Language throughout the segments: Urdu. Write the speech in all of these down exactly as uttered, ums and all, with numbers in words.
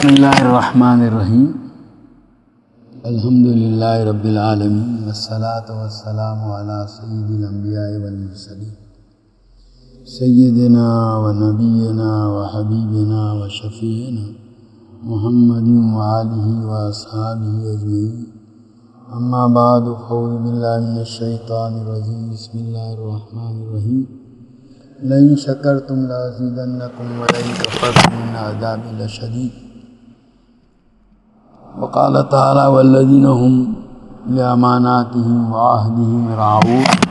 بسم اللہ الرحمن الرحیم الحمد للہ رب العالمین والصلاة والسلام علی سید الانبیاء والمرسلین سیدنا و نبینا و حبیبنا و شفیعنا محمد و آلہ و اصحابہ اجمعین اما بعد فاعوذ باللہ من الشیطان الرجیم بسم اللہ الرحمن الرحیم لئن شکرتم لازیدنکم ولئن کفرتم ان عذابی لشدید وقال تعالی والذین هم لاماناتهم وعہدهم راعون۔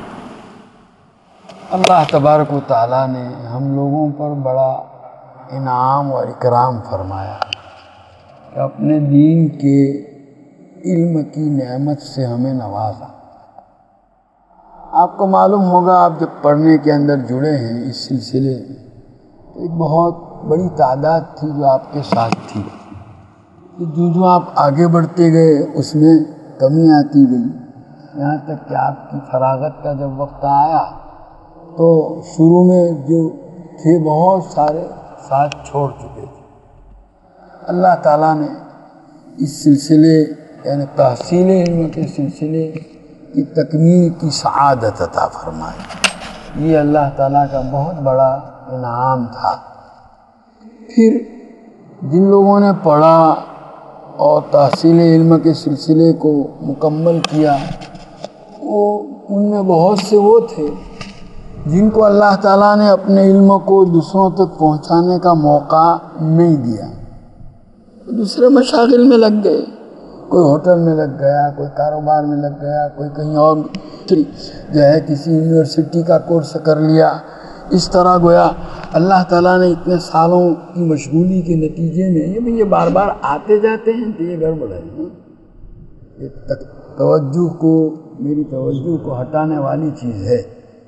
اللہ تبارک و تعالی نے ہم لوگوں پر بڑا انعام اور اکرام فرمایا کہ اپنے دین کے علم کی نعمت سے ہمیں نوازا۔ آپ کو معلوم ہوگا، آپ جب پڑھنے کے اندر جڑے ہیں اس سلسلے میں، تو ایک بہت بڑی تعداد تھی جو آپ کے ساتھ تھی، جو جو آپ آگے بڑھتے گئے اس میں کمی آتی گئی، یہاں تک کہ آپ کی فراغت کا جب وقت آیا تو شروع میں جو تھے بہت سارے ساتھ چھوڑ چکے تھے۔ اللہ تعالیٰ نے اس سلسلے یعنی تحصیل علم کے سلسلے کی تکمیل کی سعادت عطا فرمائی۔ یہ اللہ تعالیٰ کا بہت بڑا انعام تھا۔ پھر جن لوگوں نے پڑھا اور تحصیل علم کے سلسلے کو مکمل کیا، وہ ان میں بہت سے وہ تھے جن کو اللہ تعالیٰ نے اپنے علم کو دوسروں تک پہنچانے کا موقع نہیں دیا، دوسرے مشاغل میں لگ گئے، کوئی ہوٹل میں لگ گیا، کوئی کاروبار میں لگ گیا، کوئی کہیں اور جو ہے کسی یونیورسٹی کا کورس کر لیا۔ اس طرح گویا اللہ تعالیٰ نے اتنے سالوں کی مشغولی کے نتیجے میں یہ بھی یہ بار بار آتے جاتے ہیں تو یہ گڑبڑ ہے، یہ توجہ کو میری توجہ کو ہٹانے والی چیز ہے۔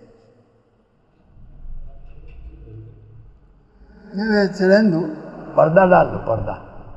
چلیں دو پردہ ڈال دو، پردہ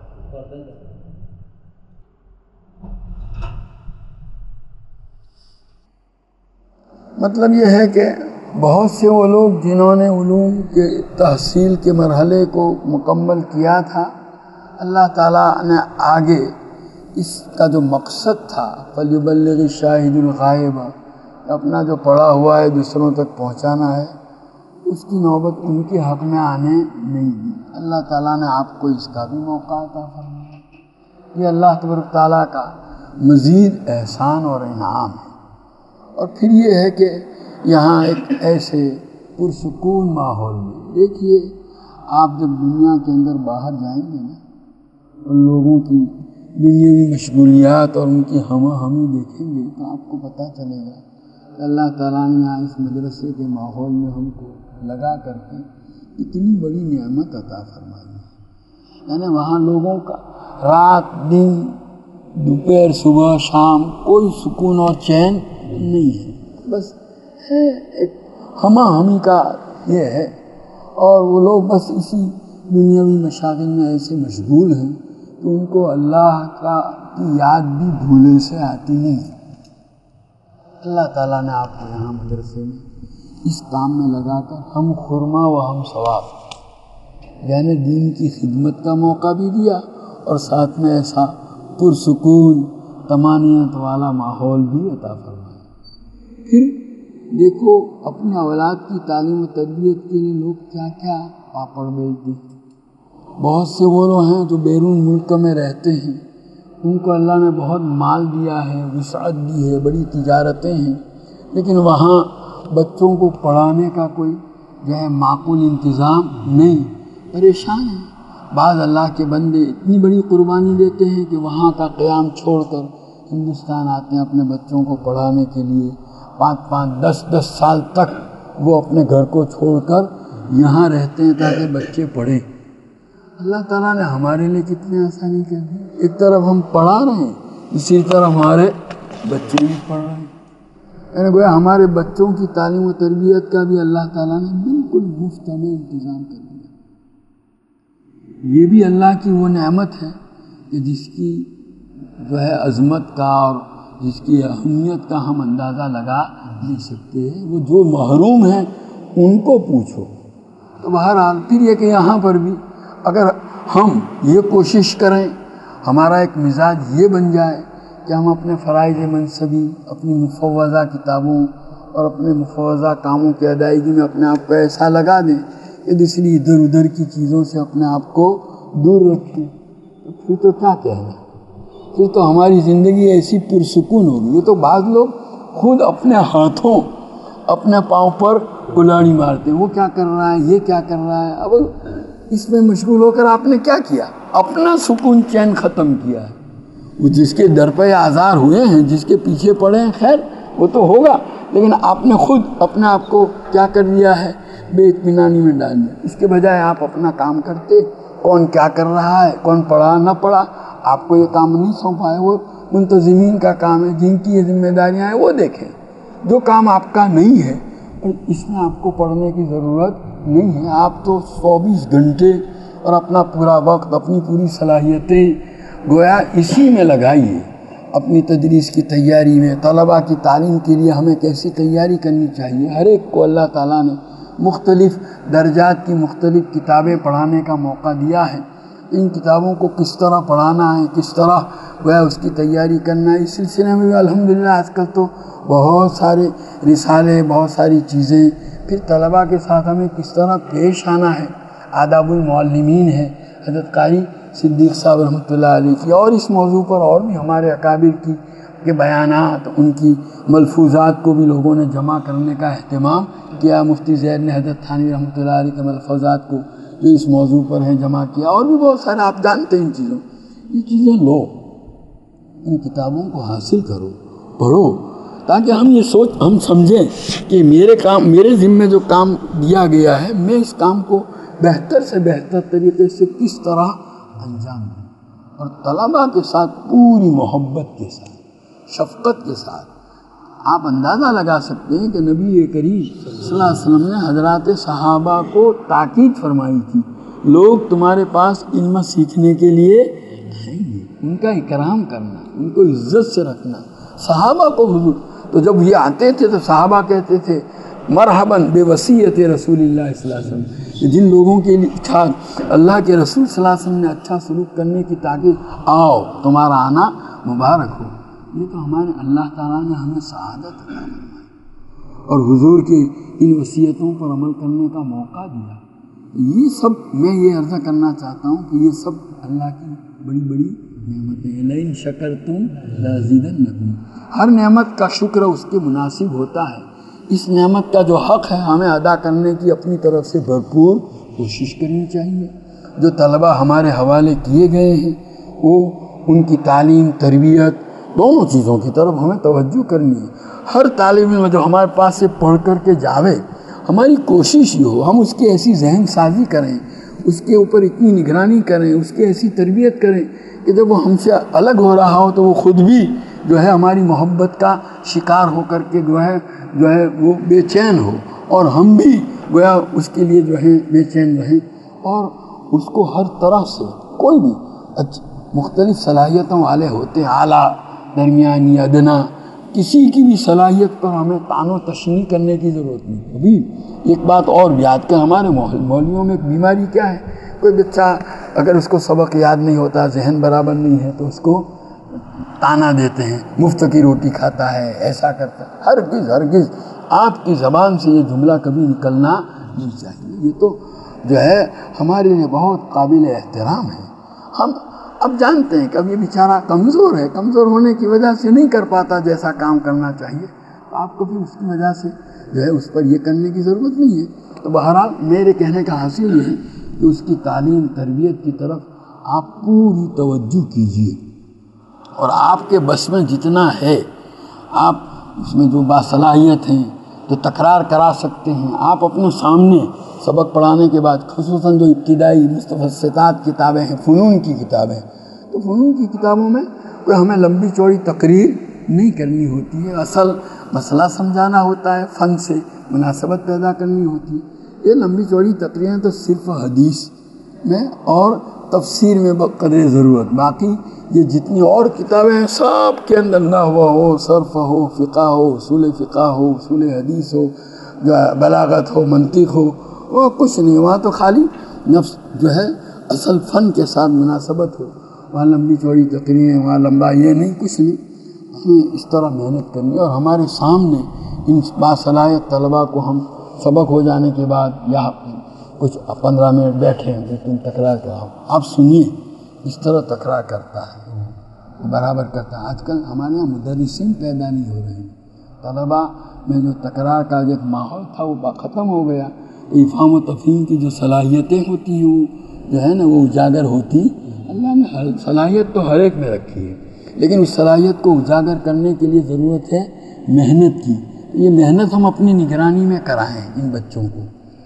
مطلب یہ ہے کہ بہت سے وہ لوگ جنہوں نے علوم کے تحصیل کے مرحلے کو مکمل کیا تھا، اللہ تعالیٰ نے آگے اس کا جو مقصد تھا فَلْيُبَلِّغِ الشَّاهِدُ الْغَائِبَ، اپنا جو پڑھا ہوا ہے دوسروں تک پہنچانا ہے، اس کی نوبت ان کے حق میں آنے نہیں دی۔ اللہ تعالیٰ نے آپ کو اس کا بھی موقع عطا فرمایا۔ یہ اللہ تبارک تعالیٰ کا مزید احسان اور انعام ہے۔ اور پھر یہ ہے کہ یہاں ایک ایسے پرسکون ماحول میں دیکھیے، آپ جب دنیا کے اندر باہر جائیں گے نا، ان لوگوں کی دنیاوی مشغولیات اور ان کی ہم ہمی دیکھیں گے تو آپ کو پتہ چلے گا کہ اللہ تعالیٰ نے یہاں اس مدرسے کے ماحول میں ہم کو لگا کر کے اتنی بڑی نعمت عطا فرمائی ہے۔ یعنی وہاں لوگوں کا رات دن دوپہر صبح شام کوئی سکون اور چین نہیں ہے، بس ہے ایک ہمہ ہمی کا یہ ہے، اور وہ لوگ بس اسی دنیاوی مشاغل میں ایسے مشغول ہیں کہ ان کو اللہ کا کی یاد بھی بھولے سے آتی نہیں ہے۔ اللہ تعالیٰ نے آپ کو یہاں مدرسے میں اس کام میں لگا کر ہم خرما و ہم ثواب یعنی دین کی خدمت کا موقع بھی دیا، اور ساتھ میں ایسا پرسکون طمانینت والا ماحول بھی عطا فرمایا۔ پھر دیکھو اپنے اولاد کی تعلیم و تربیت کے لیے لوگ کیا کیا پاپڑ بیلتے ہیں۔ بہت سے وہ لوگ ہیں جو بیرون ملک میں رہتے ہیں، ان کو اللہ نے بہت مال دیا ہے، وسعت دی ہے، بڑی تجارتیں ہیں، لیکن وہاں بچوں کو پڑھانے کا کوئی جو ہے معقول انتظام نہیں، پریشان ہیں۔ بعض اللہ کے بندے اتنی بڑی قربانی دیتے ہیں کہ وہاں کا قیام چھوڑ کر ہندوستان آتے ہیں اپنے بچوں کو پڑھانے کے لیے، پانچ پانچ دس دس سال تک وہ اپنے گھر کو چھوڑ کر یہاں رہتے ہیں تاکہ بچے پڑھیں۔ اللہ تعالیٰ نے ہمارے لیے کتنی آسانی کر دی، ایک طرف ہم پڑھا رہے ہیں، اسی طرح ہمارے بچے بھی پڑھ رہے ہیں، یعنی گویا ہمارے بچوں کی تعلیم و تربیت کا بھی اللہ تعالیٰ نے بالکل مفت میں انتظام کر دیا۔ یہ بھی اللہ کی وہ نعمت ہے کہ جس کی جو ہے عظمت کا اور جس کی اہمیت کا ہم اندازہ لگا نہیں سکتے ہیں۔ وہ جو محروم ہیں ان کو پوچھو۔ تو بہرحال پھر یہ کہ یہاں پر بھی اگر ہم یہ کوشش کریں، ہمارا ایک مزاج یہ بن جائے کہ ہم اپنے فرائض منصبی، اپنی مفوضہ کتابوں اور اپنے مفوضہ کاموں کی ادائیگی میں اپنے آپ کو ایسا لگا دیں کہ اس لیے ادھر ادھر کی چیزوں سے اپنے آپ کو دور رکھیں، تو پھر تو کیا کہنا، پھر تو ہماری زندگی ایسی پرسکون ہوگی۔ یہ تو بعض لوگ خود اپنے ہاتھوں اپنے پاؤں پر کلاڑی مارتے ہیں، وہ کیا کر رہا ہے، یہ کیا کر رہا ہے۔ اب اس میں مشغول ہو کر آپ نے کیا کیا؟ اپنا سکون چین ختم کیا ہے۔ وہ جس کے در پہ آزار ہوئے ہیں، جس کے پیچھے پڑے ہیں، خیر وہ تو ہوگا، لیکن آپ نے خود اپنے آپ کو کیا کر دیا ہے؟ بے اطمینانی میں ڈال دیا۔ اس کے بجائے آپ اپنا کام کرتے، کون کیا کر رہا ہے، کون پڑھا نہ پڑھا، آپ کو یہ کام نہیں سونپا ہے، وہ منتظمین کا کام ہے، جن کی یہ ذمہ داریاں ہیں وہ دیکھیں۔ جو کام آپ کا نہیں ہے اور اس میں آپ کو پڑھنے کی ضرورت نہیں ہے، آپ تو چوبیس گھنٹے اور اپنا پورا وقت، اپنی پوری صلاحیتیں گویا اسی میں لگائیے۔ اپنی تدریس کی تیاری میں، طلباء کی تعلیم کے لیے ہمیں کیسی تیاری کرنی چاہیے۔ ہر ایک کو اللہ تعالیٰ نے مختلف درجات کی مختلف کتابیں پڑھانے کا موقع دیا ہے۔ ان کتابوں کو کس طرح پڑھانا ہے، کس طرح گویا اس کی تیاری کرنا ہے، اس سلسلے میں بھی الحمدللہ آج کل تو بہت سارے رسالے، بہت ساری چیزیں۔ پھر طلباء کے ساتھ ہمیں کس طرح پیش آنا ہے، آداب المعلمین ہے، حضرت قاری صدیق صاحب رحمۃ اللہ علیہ کی، اور اس موضوع پر اور بھی ہمارے اکابر کی کے بیانات، ان کی ملفوظات کو بھی لوگوں نے جمع کرنے کا اہتمام کیا۔ مفتی زید نے حضرت تھانوی رحمۃ اللہ علیہ کے ملفوظات کو جو اس موضوع پر ہیں جمع کیا، اور بھی بہت سارے آپ جانتے ہیں ان چیزوں یہ چیزیں لو، ان کتابوں کو حاصل کرو، پڑھو، تاکہ ہم یہ سوچ ہم سمجھیں کہ میرے کام، میرے ذمہ جو کام دیا گیا ہے، میں اس کام کو بہتر سے بہتر طریقے سے کس طرح انجام دوں، اور طلباء کے ساتھ پوری محبت کے ساتھ، شفقت کے ساتھ۔ آپ اندازہ لگا سکتے ہیں کہ نبی کریم صلی اللہ علیہ وسلم نے حضرات صحابہ کو تاکید فرمائی تھی، لوگ تمہارے پاس علم سیکھنے کے لیے آئیں گے، ان کا اکرام کرنا، ان کو عزت سے رکھنا۔ صحابہ کو حضور تو جب یہ آتے تھے تو صحابہ کہتے تھے مرحباً بے وصیت رسول اللہ صلی اللہ علیہ وسلم، کہ جن لوگوں کے لیے اللہ کے رسول صلی اللہ علیہ وسلم نے اچھا سلوک کرنے کی تاکید، آؤ تمہارا آنا مبارک ہو۔ یہ تو ہمارے اللہ تعالیٰ نے ہمیں سعادت عطا فرمائی اور حضور کی ان وصیتوں پر عمل کرنے کا موقع دیا۔ یہ سب میں یہ عرض کرنا چاہتا ہوں کہ یہ سب اللہ کی بڑی بڑی نعمتیں ہیں۔ لئن شکرتم لازیدنکم، ہر نعمت کا شکر اس کے مناسب ہوتا ہے۔ اس نعمت کا جو حق ہے ہمیں ادا کرنے کی اپنی طرف سے بھرپور کوشش کرنی چاہیے۔ جو طلباء ہمارے حوالے کیے گئے ہیں، وہ ان کی تعلیم، تربیت، دونوں چیزوں کی طرف ہمیں توجہ کرنی ہے۔ ہر طالب علم جو ہمارے پاس سے پڑھ کر کے جاوے، ہماری کوشش یہ ہو ہم اس کی ایسی ذہن سازی کریں، اس کے اوپر اتنی نگرانی کریں، اس کی ایسی تربیت کریں کہ جب وہ ہم سے الگ ہو رہا ہو تو وہ خود بھی جو ہے ہماری محبت کا شکار ہو کر کے جو ہے جو ہے وہ بے چین ہو، اور ہم بھی گویا اس کے لیے جو ہے بے چین رہیں، اور اس کو ہر طرح سے کوئی بھی مختلف صلاحیتوں والے ہوتے ہیں، اعلیٰ، درمیانی، ادنا، کسی کی بھی صلاحیت پر ہمیں طعن و تشنیع کرنے کی ضرورت نہیں۔ ابھی ایک بات اور بھی یاد کر، ہمارے مولویوں میں ایک بیماری کیا ہے، کوئی بچہ اگر اس کو سبق یاد نہیں ہوتا، ذہن برابر نہیں ہے، تو اس کو تانا دیتے ہیں، مفت کی روٹی کھاتا ہے، ایسا کرتا ہے۔ ہرگز ہرگز آپ کی زبان سے یہ جملہ کبھی نکلنا نہیں چاہیے۔ یہ تو جو ہے ہمارے لیے بہت قابل احترام ہے۔ ہم اب جانتے ہیں کہ اب یہ بیچارہ کمزور ہے، کمزور ہونے کی وجہ سے نہیں کر پاتا جیسا کام کرنا چاہیے، تو آپ کو بھی اس کی وجہ سے جو ہے اس پر یہ کرنے کی ضرورت نہیں ہے۔ تو بہرحال میرے کہنے کا حاصل یہ ہے کہ اس کی تعلیم، تربیت کی طرف آپ پوری توجہ کیجیے، اور آپ کے بس میں جتنا ہے، آپ اس میں جو باصلاحیت ہیں، جو تکرار کرا سکتے ہیں، آپ اپنے سامنے سبق پڑھانے کے بعد، خصوصاً جو ابتدائی مستفسطات کتابیں ہیں، فنون کی کتابیں، تو فنون کی کتابوں میں کوئی ہمیں لمبی چوڑی تقریر نہیں کرنی ہوتی ہے، اصل مسئلہ سمجھانا ہوتا ہے، فن سے مناسبت پیدا کرنی ہوتی ہے۔ یہ لمبی چوڑی تقریریں تو صرف حدیث میں اور تفسیر میں بقدر ضرورت، باقی یہ جتنی اور کتابیں ہیں سب کے اندر نحو ہو، صرف ہو، فقہ ہو، اصول فقہ ہو، اصول حدیث ہو، جو بلاغت ہو، منطق ہو، وہ کچھ نہیں، وہاں تو خالی نفس جو ہے اصل فن کے ساتھ مناسبت ہو، وہاں لمبی چوڑی تقریریں، وہاں لمبا یہ نہیں، کچھ نہیں، ہمیں اس طرح محنت کرنی. اور ہمارے سامنے ان باصلاحیت طلباء کو ہم سبق ہو جانے کے بعد یا کچھ پندرہ منٹ بیٹھے ہیں تم تکرار کراؤ، آپ سنیے اس طرح تکرار کرتا ہے، برابر کرتا ہے. آج کل ہمارے یہاں مدرسین پیدا نہیں ہو رہے ہیں، طلباء میں جو تکرار کا ایک ماحول تھا وہ ختم ہو گیا. افہام و تفہیم کی جو صلاحیتیں ہوتی ہیں وہ جو ہے نا وہ اجاگر ہوتی. اللہ نے صلاحیت تو ہر ایک میں رکھی ہے، لیکن اس صلاحیت کو اجاگر کرنے کے لیے ضرورت ہے محنت کی. یہ محنت ہم اپنی نگرانی میں کرائیں ان بچوں کو.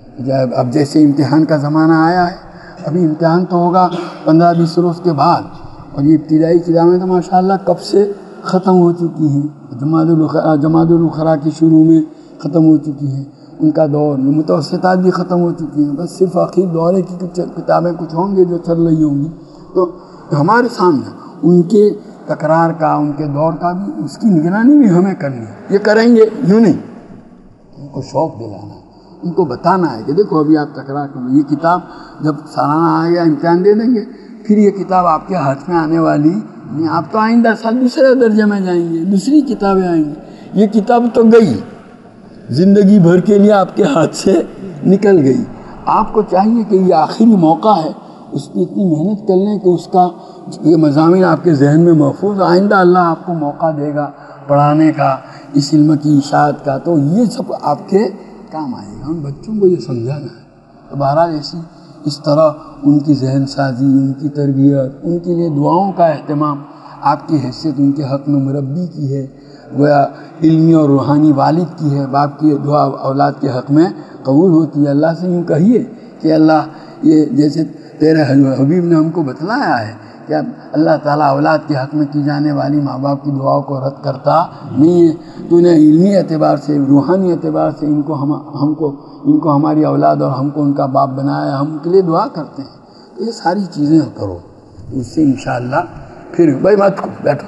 اب جیسے امتحان کا زمانہ آیا ہے، ابھی امتحان تو ہوگا پندرہ بیس روز کے بعد، اور یہ ابتدائی کتابیں تو ماشاءاللہ کب سے ختم ہو چکی ہیں. جماعت الاخرا جماعت الاخرا کی شروع میں ختم ہو چکی ہیں، ان کا دور متوسطات بھی ختم ہو چکی ہیں. بس صرف آخری دورے کی کچھ کتابیں کچھ ہوں گے جو چل رہی ہوں گی. تو ہمارے سامنے ان کے تکرار کا، ان کے دور کا بھی، اس کی نگرانی بھی ہمیں کرنی ہے. یہ کریں گے یوں نہیں، ان کو شوق دلانا ہے، ان کو بتانا ہے کہ دیکھو ابھی آپ تکرار کرو. یہ کتاب جب سالانہ آئے گا امتحان دے دیں گے، پھر یہ کتاب آپ کے ہاتھ میں آنے والی نہیں. آپ تو آئندہ سال دوسرے درجے میں جائیں گے، دوسری کتابیں آئیں گی. یہ کتاب تو گئی، زندگی بھر کے لیے آپ کے ہاتھ سے نکل گئی. آپ کو چاہیے کہ یہ آخری موقع ہے، اس کی اتنی محنت کر لیں کہ اس کا یہ مضامین آپ کے ذہن میں محفوظ. آئندہ اللہ آپ کو موقع دے گا پڑھانے کا، اس علم کی اشاعت کا، تو یہ سب آپ کے کام آئے گا. ان بچوں کو یہ سمجھانا ہے. تو بہرحال ایسی اس طرح ان کی ذہن سازی، ان کی تربیت، ان کے لیے دعاؤں کا اہتمام آپ کی حیثیت ان کے حق میں مربی کی ہے، گویا علمی اور روحانی والد کی ہے. باپ کی دعا اولاد کے حق میں قبول ہوتی ہے. اللہ سے یوں کہیے کہ اللہ یہ جیسے تیرے حبیب نے ہم کو بتلایا ہے کہ اللہ تعالیٰ اولاد کے حق میں کی جانے والی ماں باپ کی دعاؤں کو رد کرتا نہیں ہے. تو نے علمی اعتبار سے، روحانی اعتبار سے ان کو ہم ہم کو ان کو ہماری اولاد اور ہم کو ان کا باپ بنایا، ہم ان کے لیے دعا کرتے ہیں. تو یہ ساری چیزیں کرو، اس سے انشاءاللہ پھر بھائی مت بیٹھو،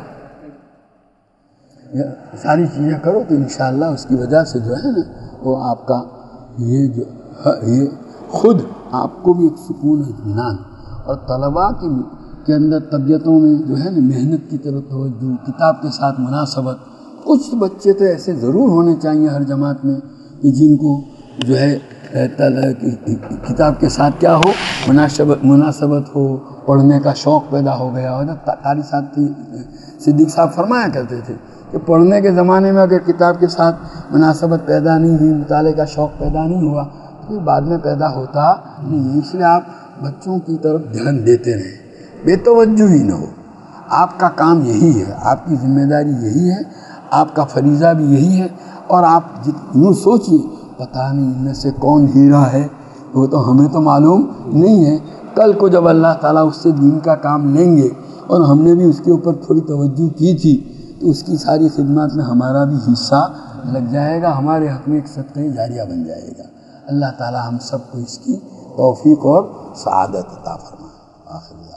یہ ساری چیزیں کرو تو انشاءاللہ اس کی وجہ سے جو ہے نا وہ آپ کا یہ جو یہ خود آپ کو بھی ایک سکون، اطمینان، اور طلباء کی کے اندر طبیعتوں میں جو ہے نا محنت کی طرف توجہ، کتاب کے ساتھ مناسبت. کچھ بچے تو ایسے ضرور ہونے چاہیے ہر جماعت میں کہ جن کو جو ہے کتاب کے ساتھ کیا ہو، مناسبت مناسبت ہو، پڑھنے کا شوق پیدا ہو گیا ہو. قاری صاحب صدیق صاحب فرمایا کرتے تھے کہ پڑھنے کے زمانے میں اگر کتاب کے ساتھ مناسبت پیدا نہیں ہوئی، مطالعے کا شوق پیدا نہیں ہوا، تو بعد میں پیدا ہوتا نہیں. اس لیے آپ بچوں کی طرف دھیان دیتے رہیں، بے توجہ ہی نہ ہو. آپ کا کام یہی ہے، آپ کی ذمہ داری یہی ہے، آپ کا فریضہ بھی یہی ہے. اور آپ یوں سوچیے پتہ نہیں ان میں سے کون ہیرا ہے، وہ تو ہمیں تو معلوم نہیں ہے. کل کو جب اللہ تعالیٰ اس سے دین کا کام لیں گے اور ہم نے بھی اس کے اوپر تھوڑی توجہ کی تھی تو اس کی ساری خدمات میں ہمارا بھی حصہ لگ جائے گا، ہمارے حق میں ایک صدقہ جاریہ بن جائے گا. اللہ تعالیٰ ہم سب کو اس کی توفیق اور سعادت عطا فرمائے. آخر